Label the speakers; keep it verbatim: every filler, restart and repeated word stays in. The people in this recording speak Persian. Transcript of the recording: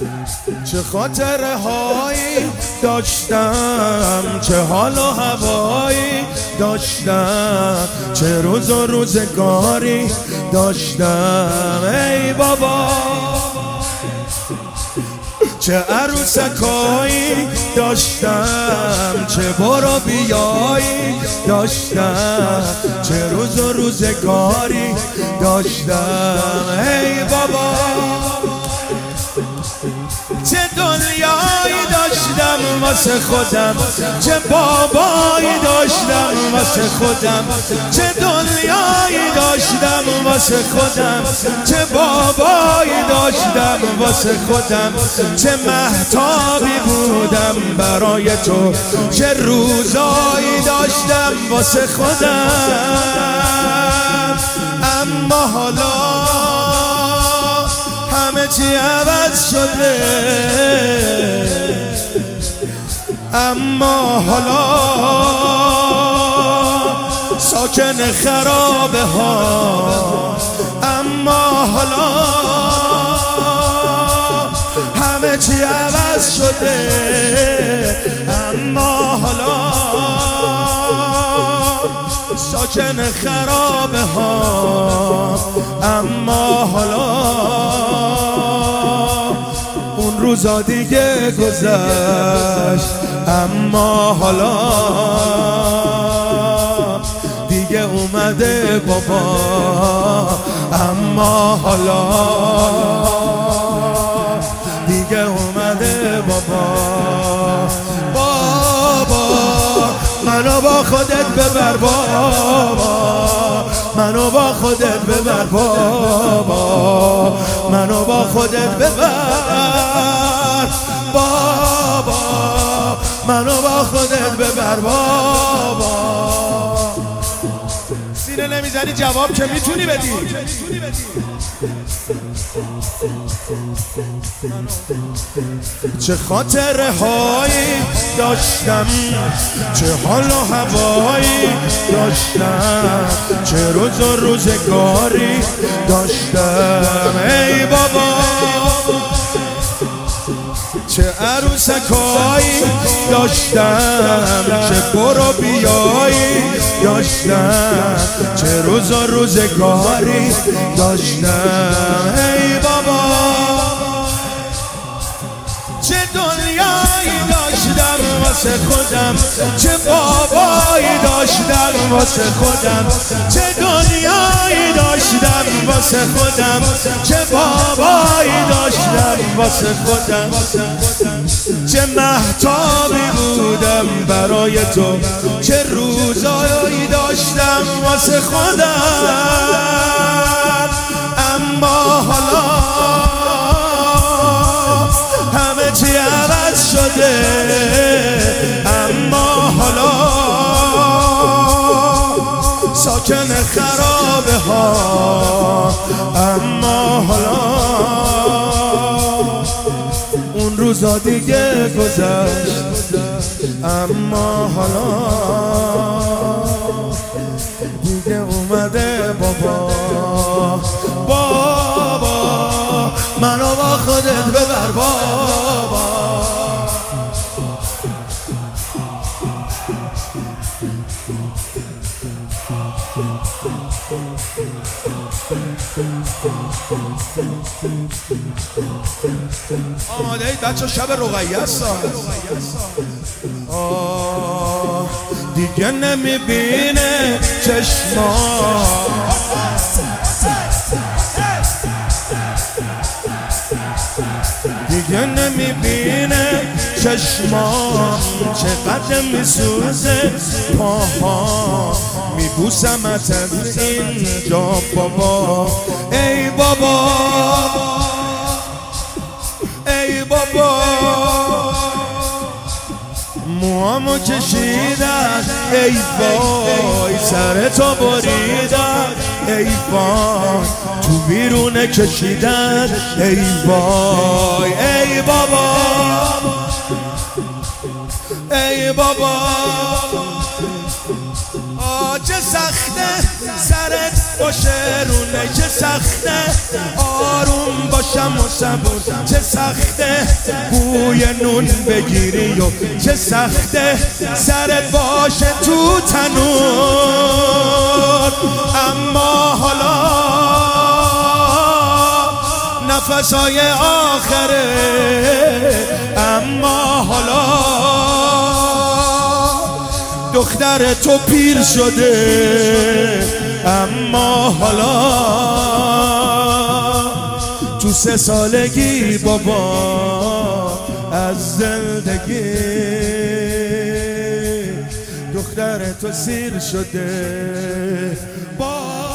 Speaker 1: چه خاطره هایی داشتم، چه حال و هوایی داشتم، چه روز و روزگاری داشتم. ای بابا چه عروسکایی داشتم، چه برو بیایی داشتم، چه روز و روزگاری داشتم. ای بابا چه دنیایی داشتم واسه خودم، چه بابایی داشتم واسه خودم، چه دنیایی داشتم واسه خودم، چه بابایی داشتم واسه خودم، چه مهتابی بودم برای تو، چه روزایی داشتم واسه خودم. اما حالا همه چی عوض شده، اما حالا ساکن خرابه ها، اما حالا همه چی عوض شده، اما حالا ساکن خرابه ها، اما حالا اون روزا دیگه گذشت، اما حالا دیگه اومده بابا، اما حالا دیگه اومده بابا. بابا منو با خودت ببر بابا، منو با خودت ببر بابا، منو با خودت ببر بابا، منو با خودت ببر بابا. سینه نمیزنی جواب که میتونی بدی. چه خاطره هایی داشتم، چه حال و هوایی داشتم، چه روز و روزگاری داشتم. ای بابا چه عروسکایی داشتم، چه برو بیایی داشتم، چه روز و روزگاری داشتم. ای بابا چه دنیایی داشتم واسه خودم، چه بابایی داشتم واسه خودم، چه دنیایی داشتم واسه خودم، چه بابایی داشتم واسه خودم، چه مهتابی بودم برای تو، چه روزایی داشتم واسه خودم. اما حالا همه چی عوض شده، اما حالا ساکن خرابه ها، اما حالا اون روزا دیگه گذشت، اما حالا دیگه اومده بابا. بابا منو با خودت ببر بابا. آماده اید بچه شب رقیه است. آه دیگه نمیبینه چشمام، دیگه نمیبینه چشمام، چقدر میسوزه پاها، میبوسمت از اینجا بابا. ای بابا ای بابا موامو کشیدن، ای وای سر تو بریدن، ای وای تو بیرونه کشیدن، ای وای ای بابا ای بابا. آه چه سخته سرت باشه رونه چه سخته، آروم باشم و صبور چه سخته، بوی نون بگیری و چه سخته، سرت باشه تو تنور. اما حالا نفسای آخره، اما حالا دختر تو پیر شده، اما حالا تو سه سالگی بابا از زندگی دختر تو سیر شده. با